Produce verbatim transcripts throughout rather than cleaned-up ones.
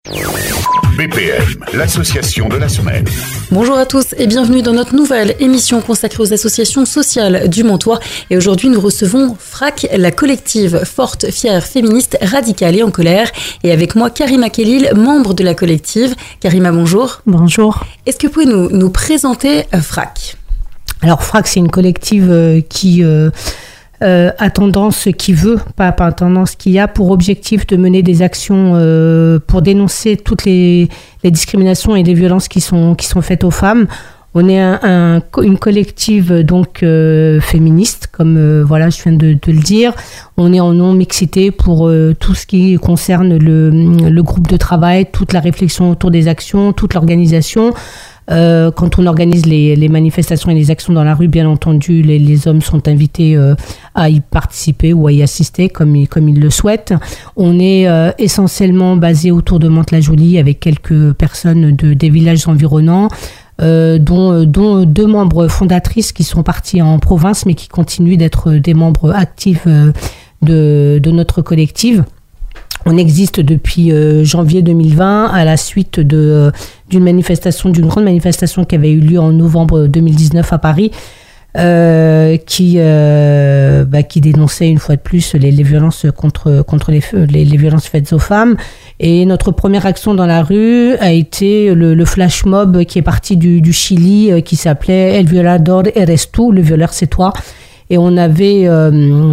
B P M, l'association de la semaine. Bonjour à tous et bienvenue dans notre nouvelle émission consacrée aux associations sociales du Montois. Et aujourd'hui, nous recevons F R A C, la collective forte, fière, féministe, radicale et en colère. Et avec moi, Karima Khelil, membre de la collective. Karima, bonjour. Bonjour. Est-ce que vous pouvez nous, nous présenter F R A C ? Alors, F R A C, c'est une collective euh, qui... Euh, Euh, à tendance qui veut, pas, pas à tendance qui a pour objectif de mener des actions euh, pour dénoncer toutes les, les discriminations et les violences qui sont, qui sont faites aux femmes. On est un, un, une collective donc euh, féministe, comme euh, voilà, je viens de, de le dire. On est en non-mixité pour euh, tout ce qui concerne le, le groupe de travail, toute la réflexion autour des actions, toute l'organisation. Euh, quand on organise les, les manifestations et les actions dans la rue, bien entendu, les, les hommes sont invités euh, à y participer ou à y assister comme, comme ils le souhaitent. On est euh, essentiellement basé autour de Mantes-la-Jolie avec quelques personnes de, des villages environnants, euh, dont, dont deux membres fondatrices qui sont parties en province mais qui continuent d'être des membres actifs euh, de, de notre collective. On existe depuis euh, janvier deux mille vingt à la suite de, euh, d'une manifestation, d'une grande manifestation qui avait eu lieu en novembre deux mille dix-neuf à Paris, euh, qui, euh, bah, qui dénonçait une fois de plus les, les violences contre, contre les, les, les violences faites aux femmes. Et notre première action dans la rue a été le, le flash mob qui est parti du, du Chili, euh, qui s'appelait El Violador eres tú, le violeur c'est toi. Et on avait, euh,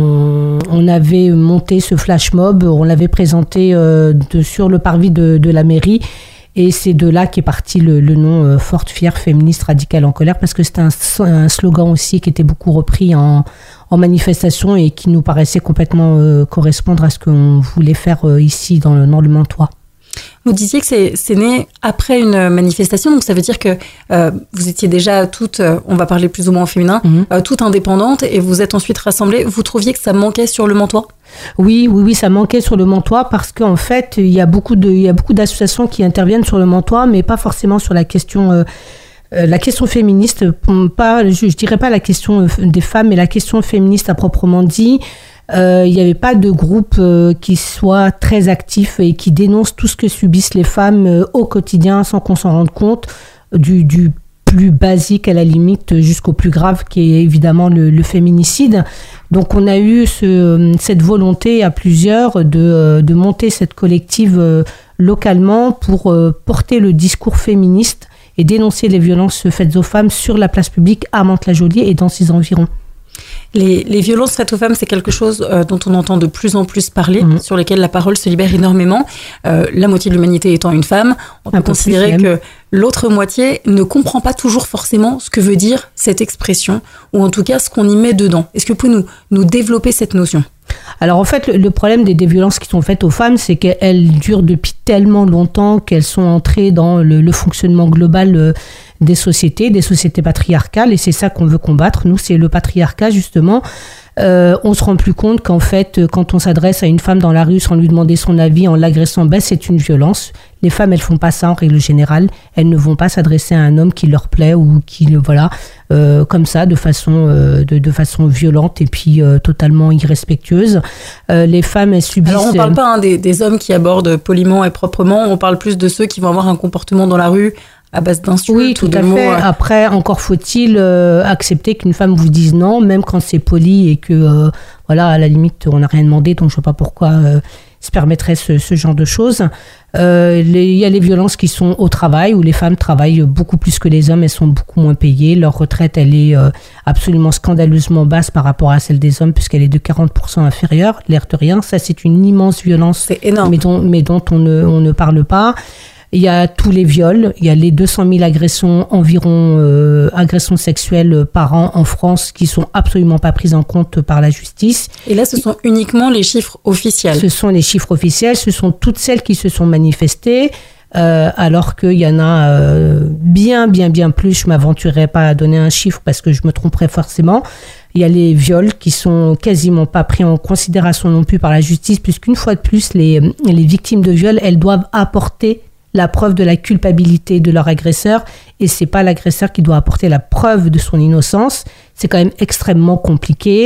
on avait monté ce flash mob, on l'avait présenté euh, de, sur le parvis de, de la mairie. Et c'est de là qu'est parti le, le nom euh, forte, fière, féministe, radicale en colère, parce que c'était un, un slogan aussi qui était beaucoup repris en, en manifestation et qui nous paraissait complètement euh, correspondre à ce qu'on voulait faire euh, ici dans le, dans le Montois. Vous disiez que c'est, c'est né après une manifestation, donc ça veut dire que euh, vous étiez déjà toutes, euh, on va parler plus ou moins au féminin, mmh. euh, toutes indépendantes, et vous êtes ensuite rassemblées. Vous trouviez que ça manquait sur le Montois ? Oui, oui, oui, ça manquait sur le Montois parce qu'en fait, il y a beaucoup de, il y a beaucoup d'associations qui interviennent sur le Montois, mais pas forcément sur la question. Euh, La question féministe, pas, je, je dirais pas la question des femmes, mais la question féministe à proprement dit. Euh, il n'y avait pas de groupe euh, qui soit très actif et qui dénonce tout ce que subissent les femmes euh, au quotidien sans qu'on s'en rende compte, du, du plus basique à la limite jusqu'au plus grave qui est évidemment le, le féminicide. Donc on a eu ce, cette volonté à plusieurs de, de monter cette collective euh, localement pour euh, porter le discours féministe et dénoncer les violences faites aux femmes sur la place publique à Mantes-la-Jolie et dans ses environs. Les, les violences faites aux femmes, c'est quelque chose euh, dont on entend de plus en plus parler, mmh. sur lesquelles la parole se libère énormément. Euh, la moitié de l'humanité étant une femme, on peut considérer que l'autre moitié ne comprend pas toujours forcément ce que veut dire cette expression, ou en tout cas ce qu'on y met dedans. Est-ce que vous pouvez nous, nous développer cette notion ? Alors en fait, le, le problème des, des violences qui sont faites aux femmes, c'est qu'elles durent depuis tellement longtemps qu'elles sont entrées dans le, le fonctionnement global euh, des sociétés, des sociétés patriarcales, et c'est ça qu'on veut combattre. Nous, c'est le patriarcat, justement. Euh, on se rend plus compte qu'en fait, quand on s'adresse à une femme dans la rue sans lui demander son avis, en l'agressant, ben, c'est une violence. Les femmes, elles font pas ça en règle générale. Elles ne vont pas s'adresser à un homme qui leur plaît ou qui, voilà, euh, comme ça, de façon, euh, de, de façon violente et puis euh, totalement irrespectueuse. Euh, les femmes, elles subissent. Alors, on parle pas hein, des, des hommes qui abordent poliment et proprement. On parle plus de ceux qui vont avoir un comportement dans la rue à base d'insultes. Oui, tout ou de à mots, fait. euh... Après, encore faut-il euh, accepter qu'une femme vous dise non, même quand c'est poli et que, euh, voilà, à la limite, on n'a rien demandé, donc je ne vois pas pourquoi euh, se permettrait ce, ce genre de choses. Euh, les, il y a les violences qui sont au travail, où les femmes travaillent beaucoup plus que les hommes, elles sont beaucoup moins payées. Leur retraite, elle est euh, absolument scandaleusement basse par rapport à celle des hommes, puisqu'elle est de quarante pour cent inférieure, l'air de rien. Ça, c'est une immense violence, c'est énorme. Mais dont, mais dont on ne, on ne parle pas. Il y a tous les viols, il y a les deux cent mille agressions, environ euh, agressions sexuelles par an en France qui sont absolument pas prises en compte par la justice. Et là, ce sont uniquement les chiffres officiels. Ce sont les chiffres officiels, ce sont toutes celles qui se sont manifestées, euh, alors qu'il y en a euh, bien, bien, bien plus. Je m'aventurerai pas à donner un chiffre parce que je me tromperais forcément. Il y a les viols qui sont quasiment pas pris en considération non plus par la justice, puisqu'une fois de plus, les, les victimes de viols, elles doivent apporter la preuve de la culpabilité de leur agresseur, et c'est pas l'agresseur qui doit apporter la preuve de son innocence. C'est quand même extrêmement compliqué.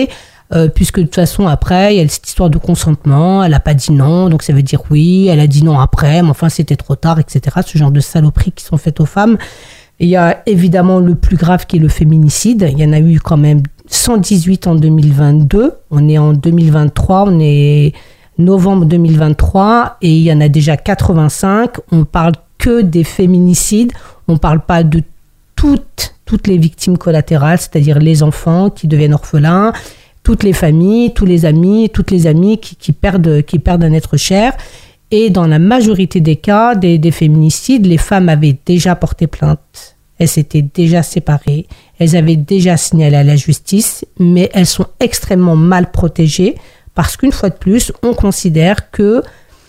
euh, puisque de toute façon, après, il y a cette histoire de consentement, elle n'a pas dit non, donc ça veut dire oui, elle a dit non après, mais enfin, c'était trop tard, et cetera. Ce genre de saloperies qui sont faites aux femmes. Et il y a évidemment le plus grave qui est le féminicide. Il y en a eu quand même cent dix-huit en deux mille vingt-deux. On est en deux mille vingt-trois, on est novembre deux mille vingt-trois, et il y en a déjà quatre-vingt-cinq. On parle que des féminicides, on ne parle pas de toutes, toutes les victimes collatérales, c'est-à-dire les enfants qui deviennent orphelins, toutes les familles, tous les amis, toutes les amies qui, qui, perdent, qui perdent un être cher. Et dans la majorité des cas des, des féminicides, les femmes avaient déjà porté plainte, elles s'étaient déjà séparées, elles avaient déjà signalé à la justice, mais elles sont extrêmement mal protégées parce qu'une fois de plus, on considère que,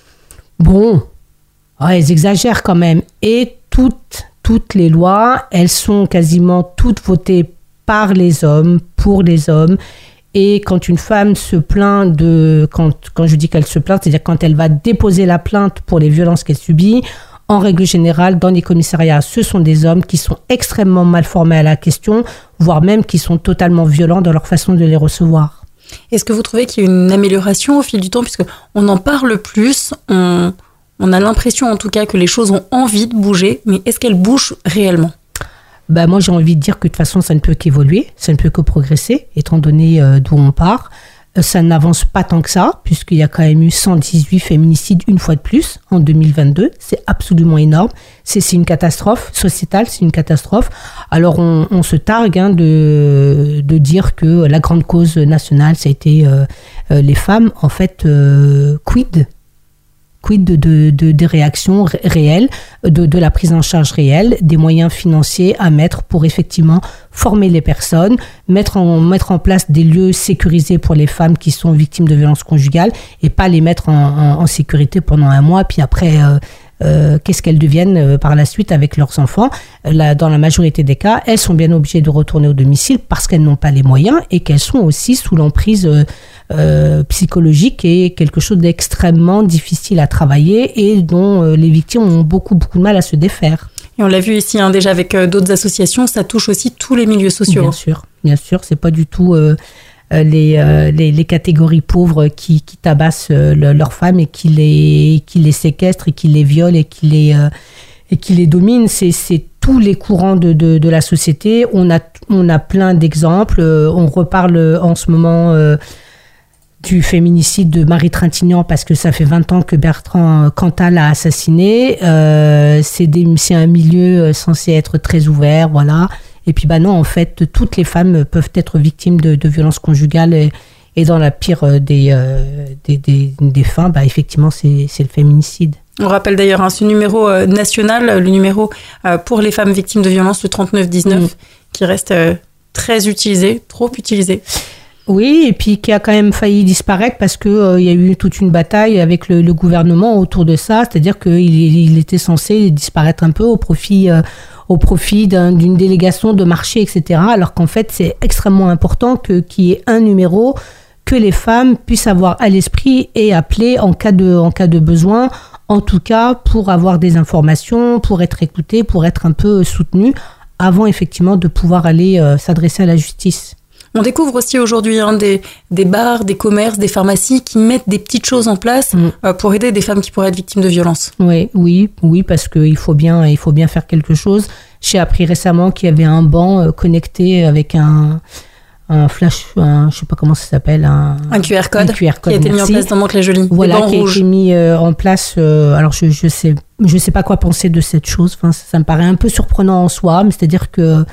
bon, oh, elles exagèrent quand même. Et toutes, toutes les lois, elles sont quasiment toutes votées par les hommes, pour les hommes. Et quand une femme se plaint de... Quand, quand je dis qu'elle se plaint, c'est-à-dire quand elle va déposer la plainte pour les violences qu'elle subit, en règle générale, dans les commissariats, ce sont des hommes qui sont extrêmement mal formés à la question, voire même qui sont totalement violents dans leur façon de les recevoir. Est-ce que vous trouvez qu'il y a une amélioration au fil du temps, puisque on en parle plus, on, on a l'impression en tout cas que les choses ont envie de bouger, mais est-ce qu'elles bougent réellement ? Ben moi, j'ai envie de dire que de toute façon, ça ne peut qu'évoluer, ça ne peut que progresser, étant donné euh, d'où on part. Euh, ça n'avance pas tant que ça, puisqu'il y a quand même eu cent dix-huit féminicides une fois de plus en deux mille vingt-deux. C'est absolument énorme. C'est, c'est une catastrophe sociétale, c'est une catastrophe. Alors, on, on se targue hein, de, de dire que la grande cause nationale, ça a été euh, euh, les femmes. En fait, euh, quid Quid de, de, de, des réactions réelles, de, de la prise en charge réelle, des moyens financiers à mettre pour effectivement former les personnes, mettre en, mettre en place des lieux sécurisés pour les femmes qui sont victimes de violences conjugales et pas les mettre en, en, en sécurité pendant un mois, puis après... Euh, Euh, qu'est-ce qu'elles deviennent euh, par la suite avec leurs enfants. Là, dans la majorité des cas, elles sont bien obligées de retourner au domicile parce qu'elles n'ont pas les moyens et qu'elles sont aussi sous l'emprise euh, euh, psychologique et quelque chose d'extrêmement difficile à travailler et dont euh, les victimes ont beaucoup, beaucoup de mal à se défaire. Et on l'a vu ici hein, déjà avec euh, d'autres associations, ça touche aussi tous les milieux sociaux. Bien sûr, bien sûr, c'est pas du tout... Euh, Les, euh, les, les catégories pauvres qui, qui tabassent euh, le, leurs femmes et qui les, qui les séquestrent et qui les violent et qui les, euh, et qui les dominent. C'est, c'est tous les courants de, de, de la société. On a, on a plein d'exemples. Euh, on reparle en ce moment euh, du féminicide de Marie Trintignant parce que ça fait vingt ans que Bertrand Cantal l'a assassiné. Euh, c'est, des, c'est un milieu censé être très ouvert, voilà. Et puis, bah non, en fait, toutes les femmes peuvent être victimes de, de violences conjugales et, et dans la pire des, euh, des, des, des fins, bah, effectivement, c'est, c'est le féminicide. On rappelle d'ailleurs hein, ce numéro euh, national, le numéro euh, pour les femmes victimes de violences, le trente-neuf dix-neuf, mmh. qui reste euh, très utilisé, trop utilisé. Oui, et puis qui a quand même failli disparaître parce qu'il euh, y a eu toute une bataille avec le, le gouvernement autour de ça, c'est-à-dire qu'il il était censé disparaître un peu au profit... Euh, au profit d'un, d'une délégation de marché, et cetera. Alors qu'en fait, c'est extrêmement important que, qu'il y ait un numéro que les femmes puissent avoir à l'esprit et appeler en cas de, en cas de besoin, en tout cas pour avoir des informations, pour être écoutées, pour être un peu soutenues, avant effectivement de pouvoir aller euh, s'adresser à la justice. On découvre aussi aujourd'hui hein, des, des bars, des commerces, des pharmacies qui mettent des petites choses en place mmh. euh, pour aider des femmes qui pourraient être victimes de violences. Oui, oui, oui, parce qu'il faut bien, il faut bien faire quelque chose. J'ai appris récemment qu'il y avait un banc euh, connecté avec un, un flash, un, je ne sais pas comment ça s'appelle. Un, un Q R code, un Q R code qui a été merci. mis en place dans Mantes-la-Jolie. Voilà, qui a été mis euh, en place. Euh, alors, je ne sais, je sais pas quoi penser de cette chose. Enfin, ça, ça me paraît un peu surprenant en soi, mais c'est-à-dire que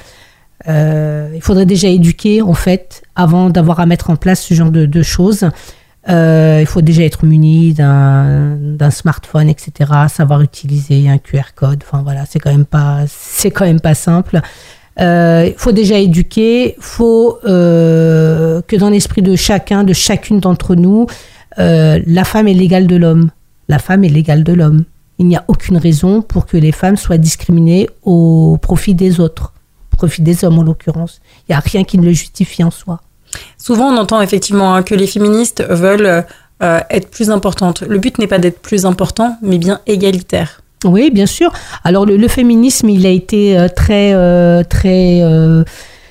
Euh, il faudrait déjà éduquer en fait avant d'avoir à mettre en place ce genre de, de choses. Euh, il faut déjà être muni d'un, d'un smartphone, et cetera. Savoir utiliser un Q R code. Enfin voilà, c'est quand même pas, c'est quand même pas simple. Euh, il faut déjà éduquer. Il faut euh, que dans l'esprit de chacun, de chacune d'entre nous, euh, la femme est l'égale de l'homme. La femme est l'égale de l'homme. Il n'y a aucune raison pour que les femmes soient discriminées au profit des autres. Profit des hommes en l'occurrence. Il n'y a rien qui ne le justifie en soi. Souvent, on entend effectivement hein, que les féministes veulent euh, être plus importantes. Le but n'est pas d'être plus important, mais bien égalitaire. Oui, bien sûr. Alors, le, le féminisme, il a été euh, très, euh, très, euh,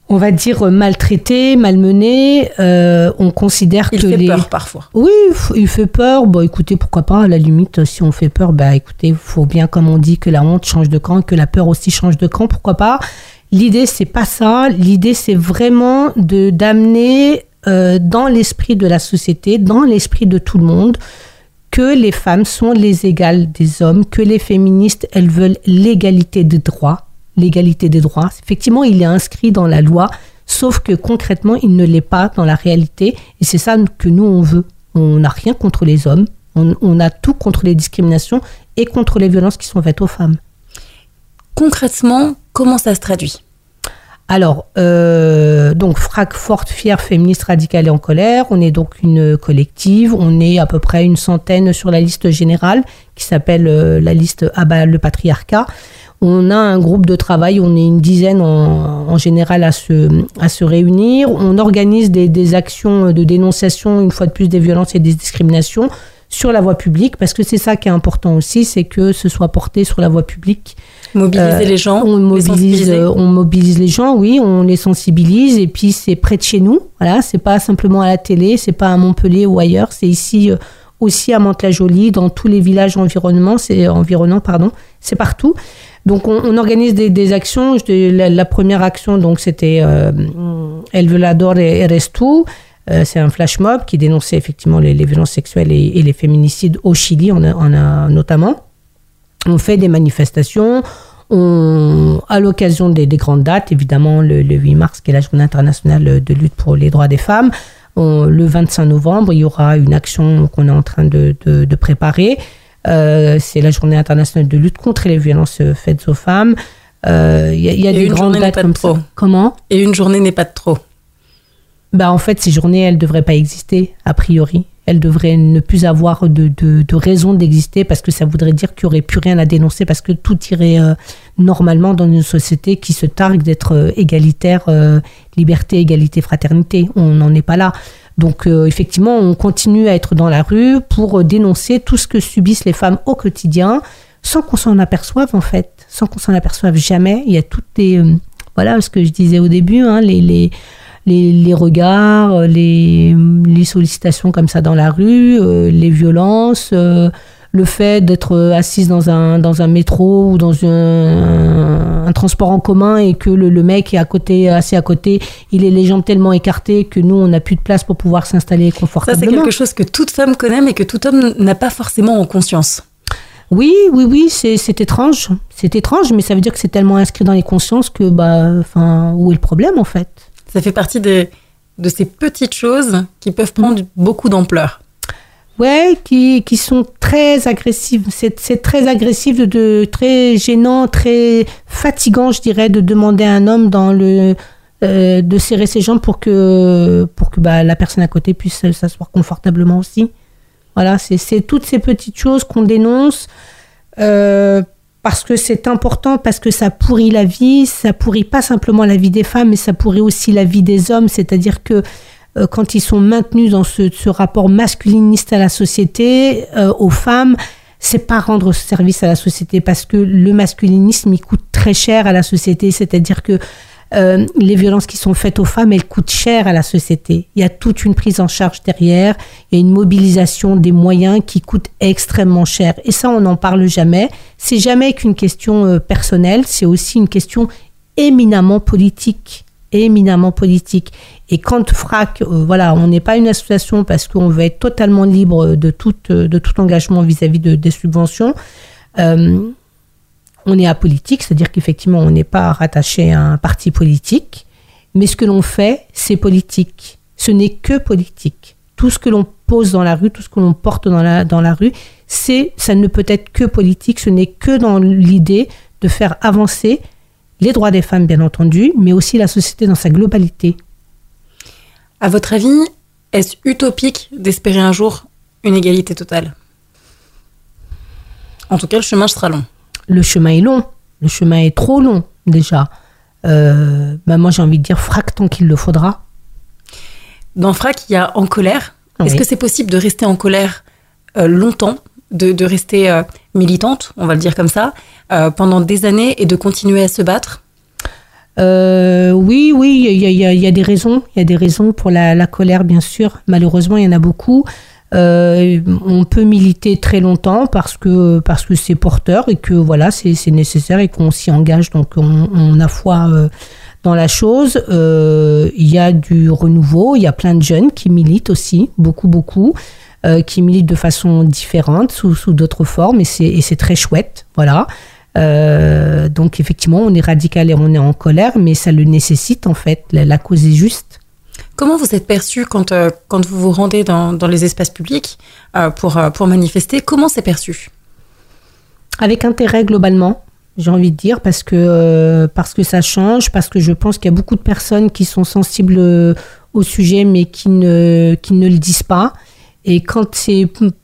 on va dire, maltraité, malmené. Euh, on considère il que fait les... peur parfois. Oui, il fait peur. Bon, écoutez, pourquoi pas, à la limite, si on fait peur, bah, écoutez, il faut bien, comme on dit, que la honte change de camp, que la peur aussi change de camp, pourquoi pas. L'idée, c'est pas ça. L'idée, c'est vraiment de, d'amener euh, dans l'esprit de la société, dans l'esprit de tout le monde, que les femmes sont les égales des hommes, que les féministes, elles veulent l'égalité des droits. L'égalité des droits. Effectivement, il est inscrit dans la loi, sauf que concrètement, il ne l'est pas dans la réalité. Et c'est ça que nous, on veut. On n'a rien contre les hommes. On, on a tout contre les discriminations et contre les violences qui sont faites aux femmes. Concrètement, comment ça se traduit ? Alors, euh, donc, FRAC, Forte, Fière, Féministe, Radicale et en colère. On est donc une collective. On est à peu près une centaine sur la liste générale qui s'appelle euh, la liste Abat le patriarcat. On a un groupe de travail, on est une dizaine en, en général à se, à se réunir. On organise des, des actions de dénonciation, une fois de plus, des violences et des discriminations sur la voie publique, parce que c'est ça qui est important aussi, c'est que ce soit porté sur la voie publique. Mobiliser euh, les gens, on mobilise, les on mobilise les gens, oui, on les sensibilise, et puis c'est près de chez nous. Voilà, c'est pas simplement à la télé, c'est pas à Montpellier ou ailleurs, c'est ici aussi à Mantes-la-Jolie, dans tous les villages environnants, c'est environnants, pardon, c'est partout. Donc, on, on organise des, des actions. La, la première action, donc, c'était euh, El Violador Eres Tu. Euh, c'est un flash mob qui dénonçait effectivement les, les violences sexuelles et, et les féminicides au Chili, on a, on a notamment. On fait des manifestations. On, à l'occasion des, des grandes dates, évidemment, le, le huit mars, qui est la journée internationale de lutte pour les droits des femmes. On, le vingt-cinq novembre, il y aura une action qu'on est en train de, de, de préparer. Euh, c'est la journée internationale de lutte contre les violences faites aux femmes. Il euh, y a, y a des grandes dates comme ça. Comment ? Et une journée n'est pas de trop. Bah, en fait, ces journées, elles ne devraient pas exister, a priori. Elles devraient ne plus avoir de, de, de raison d'exister, parce que ça voudrait dire qu'il n'y aurait plus rien à dénoncer, parce que tout irait euh, normalement dans une société qui se targue d'être euh, égalitaire, euh, liberté, égalité, fraternité. On n'en est pas là. Donc, euh, effectivement, on continue à être dans la rue pour dénoncer tout ce que subissent les femmes au quotidien, sans qu'on s'en aperçoive, en fait, sans qu'on s'en aperçoive jamais. Il y a toutes les... Euh, voilà ce que je disais au début, hein, les, les, les, les regards, les, les sollicitations comme ça dans la rue, euh, les violences, euh, le fait d'être assise dans un, dans un métro ou dans un, un transport en commun et que le, le mec est à côté, assis à côté, il ait les jambes tellement écartées que nous, on n'a plus de place pour pouvoir s'installer confortablement. Ça, c'est quelque chose que toute femme connaît, mais que tout homme n'a pas forcément en conscience. Oui, oui, oui, c'est, c'est étrange. C'est étrange, mais ça veut dire que c'est tellement inscrit dans les consciences que, bah, enfin, où est le problème, en fait ? Ça fait partie des, de ces petites choses qui peuvent prendre mmh. beaucoup d'ampleur. Ouais, qui, qui sont très agressives. C'est, c'est très agressif, de, de, très gênant, très fatigant, je dirais, de demander à un homme dans le, euh, de serrer ses jambes pour que, pour que bah, la personne à côté puisse s'asseoir confortablement aussi. Voilà, c'est, c'est toutes ces petites choses qu'on dénonce euh, parce que c'est important, parce que ça pourrit la vie. Ça pourrit pas simplement la vie des femmes, mais ça pourrit aussi la vie des hommes. C'est-à-dire que euh, quand ils sont maintenus dans ce, ce rapport masculiniste à la société, euh, aux femmes, c'est pas rendre service à la société, parce que le masculinisme, il coûte très cher à la société. C'est-à-dire que Euh, les violences qui sont faites aux femmes, elles coûtent cher à la société. Il y a toute une prise en charge derrière, il y a une mobilisation des moyens qui coûtent extrêmement cher. Et ça, on n'en parle jamais. C'est jamais qu'une question euh, personnelle, c'est aussi une question éminemment politique. Éminemment politique. Et quand FRAC, euh, voilà, on n'est pas une association parce qu'on veut être totalement libre de tout, de tout engagement vis-à-vis de, des subventions. Euh, On est apolitique, c'est-à-dire qu'effectivement, on n'est pas rattaché à un parti politique, mais ce que l'on fait, c'est politique. Ce n'est que politique. Tout ce que l'on pose dans la rue, tout ce que l'on porte dans la, dans la rue, c'est, ça ne peut être que politique, ce n'est que dans l'idée de faire avancer les droits des femmes, bien entendu, mais aussi la société dans sa globalité. À votre avis, est-ce utopique d'espérer un jour une égalité totale ? En tout cas, le chemin sera long. Le chemin est long. Le chemin est trop long, déjà. Euh, ben moi, j'ai envie de dire FRAC tant qu'il le faudra. Dans FRAC, il y a En colère. Oui. Est-ce que c'est possible de rester en colère euh, longtemps, de, de rester euh, militante, on va le dire comme ça, euh, pendant des années et de continuer à se battre ? Euh, oui, oui, il y a, y, a, y a des raisons. Il y a des raisons pour la, la colère, bien sûr. Malheureusement, il y en a beaucoup. Euh, on peut militer très longtemps parce que parce que c'est porteur et que voilà, c'est, c'est nécessaire et qu'on s'y engage. Donc, on, on a foi euh, dans la chose. Euh, il y a du renouveau. Il y a plein de jeunes qui militent aussi, beaucoup, beaucoup, euh, qui militent de façon différente, sous, sous d'autres formes, et c'est, et c'est très chouette. Voilà. Euh, donc effectivement, on est radical et on est en colère, mais ça le nécessite en fait. La, la cause est juste. Comment vous êtes perçu quand, euh, quand vous vous rendez dans, dans les espaces publics euh, pour, euh, pour manifester? Comment c'est perçu? Avec intérêt globalement, j'ai envie de dire, parce que, euh, parce que ça change, parce que je pense qu'il y a beaucoup de personnes qui sont sensibles au sujet, mais qui ne, qui ne le disent pas. Et quand c'est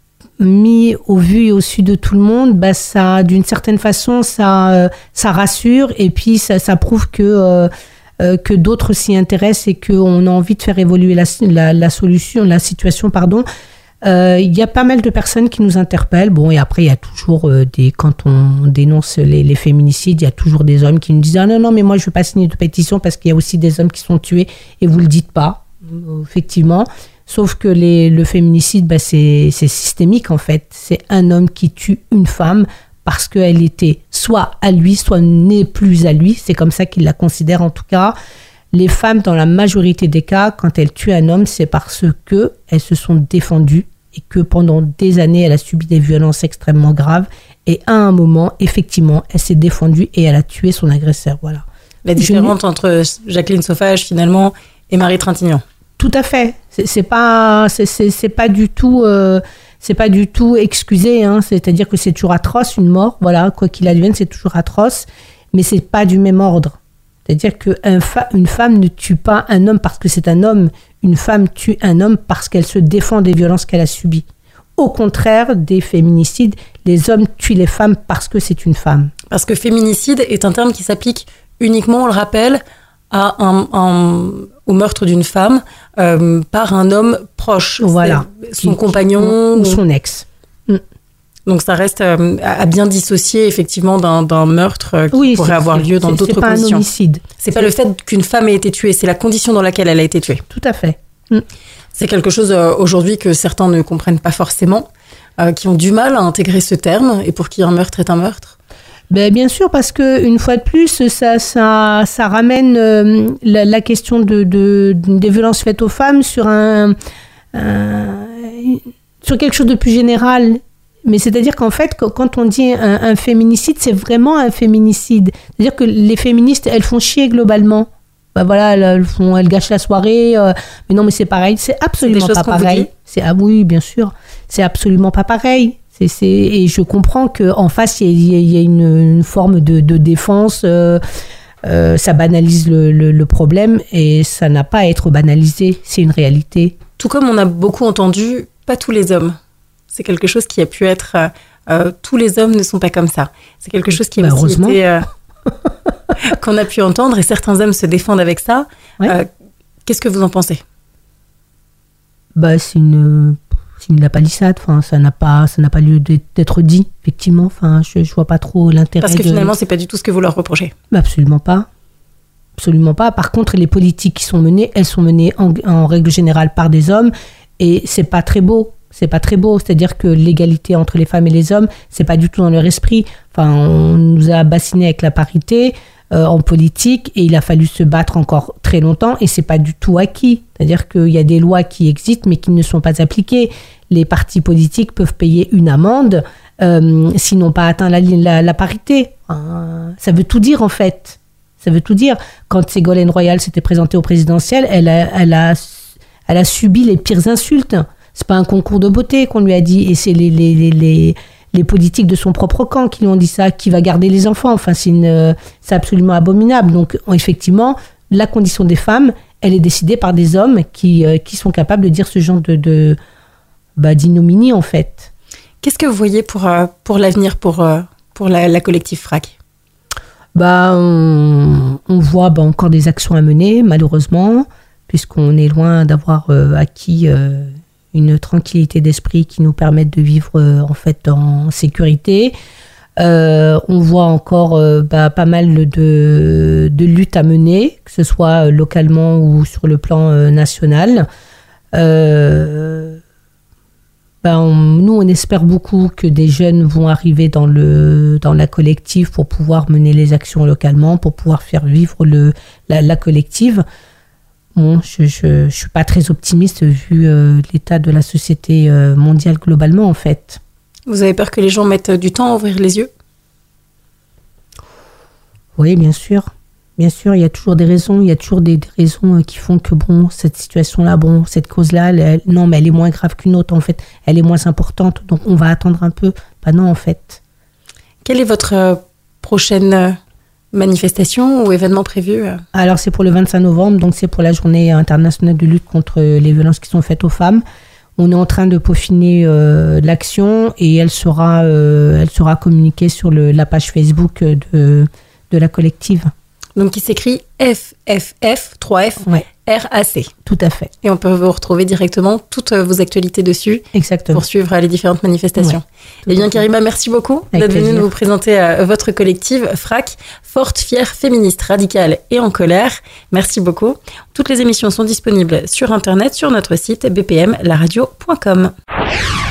mis au vu et au su de tout le monde, bah ça, d'une certaine façon, ça, euh, ça rassure et puis ça, ça prouve que, euh, euh, que d'autres s'y intéressent et qu'on a envie de faire évoluer la, la, la solution, la situation, pardon. Euh, il y a pas mal de personnes qui nous interpellent. Bon, et après, il y a toujours euh, des, quand on dénonce les, les féminicides, il y a toujours des hommes qui nous disent « Ah non, non, mais moi, je ne veux pas signer de pétition parce qu'il y a aussi des hommes qui sont tués et vous ne le dites pas. » Effectivement. Sauf que les, le féminicide, bah c'est, c'est systémique en fait. C'est un homme qui tue une femme parce qu'elle était soit à lui, soit n'est plus à lui. C'est comme ça qu'il la considère en tout cas. Les femmes, dans la majorité des cas, quand elles tuent un homme, c'est parce qu'elles se sont défendues et que pendant des années, elle a subi des violences extrêmement graves. Et à un moment, effectivement, elle s'est défendue et elle a tué son agresseur. Voilà. La différence Je... entre Jacqueline Sauvage finalement et Marie Trintignant. Tout à fait. C'est, c'est pas, c'est, c'est, c'est pas du tout, euh, c'est pas du tout excusé. Hein. C'est-à-dire que c'est toujours atroce une mort. Voilà, quoi qu'il advienne, c'est toujours atroce, mais c'est pas du même ordre. C'est-à-dire que un fa- une femme ne tue pas un homme parce que c'est un homme. Une femme tue un homme parce qu'elle se défend des violences qu'elle a subies. Au contraire des féminicides, les hommes tuent les femmes parce que c'est une femme. Parce que féminicide est un terme qui s'applique uniquement, on le rappelle, à un, un, au meurtre d'une femme euh, par un homme proche. Voilà. Son qui, compagnon. Ou, ou son ex. Mm. Donc ça reste euh, à bien dissocier effectivement d'un, d'un meurtre euh, qui oui, pourrait avoir lieu dans c'est, d'autres c'est pas conditions. Un homicide. C'est, c'est pas le fait qu'une femme ait été tuée, c'est la condition dans laquelle elle a été tuée. Tout à fait. Mm. C'est quelque chose euh, aujourd'hui que certains ne comprennent pas forcément, euh, qui ont du mal à intégrer ce terme et pour qui un meurtre est un meurtre. Ben, bien sûr, parce qu'une fois de plus, ça, ça, ça ramène euh, la, la question de, de, des violences faites aux femmes sur, un, un, sur quelque chose de plus général. Mais c'est-à-dire qu'en fait, quand on dit un, un féminicide, c'est vraiment un féminicide. C'est-à-dire que les féministes, elles font chier globalement. Ben voilà, elles, font, elles gâchent la soirée. Euh, mais non, mais c'est pareil. C'est absolument c'est pas pareil. C'est, ah oui, bien sûr. C'est absolument pas pareil. C'est, c'est, et je comprends qu'en face, il y, y, y a une, une forme de, de défense. Euh, euh, ça banalise le, le, le problème et ça n'a pas à être banalisé. C'est une réalité. Tout comme on a beaucoup entendu, pas tous les hommes. C'est quelque chose qui a pu être... Euh, tous les hommes ne sont pas comme ça. C'est quelque chose qui a bah, aussi été... Euh, qu'on a pu entendre et certains hommes se défendent avec ça. Ouais. Euh, qu'est-ce que vous en pensez ? Bah, c'est une... C'est une la palissade, enfin, ça n'a pas, ça n'a pas lieu d'être dit, effectivement. Enfin, je, je vois pas trop l'intérêt. Parce que de... finalement, c'est pas du tout ce que vous leur reprochez. Bah, absolument pas, absolument pas. Par contre, les politiques qui sont menées, elles sont menées en, en règle générale par des hommes, et c'est pas très beau. C'est pas très beau. C'est-à-dire que l'égalité entre les femmes et les hommes, c'est pas du tout dans leur esprit. Enfin, on nous a bassinés avec la parité euh, en politique, et il a fallu se battre encore très longtemps, et c'est pas du tout acquis. C'est-à-dire qu'il y a des lois qui existent, mais qui ne sont pas appliquées. Les partis politiques peuvent payer une amende euh, s'ils n'ont pas atteint la, la, la parité. Euh, ça veut tout dire, en fait. Ça veut tout dire. Quand Ségolène Royal s'était présentée au présidentiel, elle a, elle a, elle a subi les pires insultes. C'est pas un concours de beauté qu'on lui a dit, et c'est les, les, les, les, les politiques de son propre camp qui lui ont dit ça, qui va garder les enfants. Enfin, c'est, une, c'est absolument abominable. Donc, effectivement, la condition des femmes, elle est décidée par des hommes qui, euh, qui sont capables de dire ce genre de, de bah, d'ignominie, en fait. Qu'est-ce que vous voyez pour, euh, pour l'avenir, pour, euh, pour la, la collective Frac ? Bah, on, on voit bah, encore des actions à mener, malheureusement, puisqu'on est loin d'avoir euh, acquis euh, une tranquillité d'esprit qui nous permette de vivre euh, en fait en sécurité. Euh, on voit encore euh, bah, pas mal de, de luttes à mener, que ce soit localement ou sur le plan euh, national. Euh, bah, on, nous, on espère beaucoup que des jeunes vont arriver dans, le, dans la collective pour pouvoir mener les actions localement, pour pouvoir faire vivre le, la, la collective. Bon, je ne suis pas très optimiste vu euh, l'état de la société euh, mondiale globalement, en fait. Vous avez peur que les gens mettent du temps à ouvrir les yeux ? Oui, bien sûr. Bien sûr, il y a toujours des raisons. Il y a toujours des, des raisons qui font que, bon, cette situation-là, bon, cette cause-là, elle, elle, non, mais elle est moins grave qu'une autre, en fait. Elle est moins importante, donc on va attendre un peu. Bah non, en fait. Quelle est votre euh, prochaine manifestation ou événement prévu ? Alors, c'est pour le vingt-cinq novembre, donc c'est pour la journée internationale de lutte contre les violences qui sont faites aux femmes. On est en train de peaufiner euh, l'action et elle sera, euh, elle sera communiquée sur le, la page Facebook de, de la collective. Donc, qui s'écrit F F F, trois F, ouais. R A C. Tout à fait. Et on peut vous retrouver directement toutes vos actualités dessus. Exactement. Pour suivre les différentes manifestations. Ouais, eh bien, Karima, merci beaucoup Avec d'être venue nous présenter euh, votre collective F R A C, forte, fière, féministe, radicale et en colère. Merci beaucoup. Toutes les émissions sont disponibles sur Internet, sur notre site b p m la radio point com.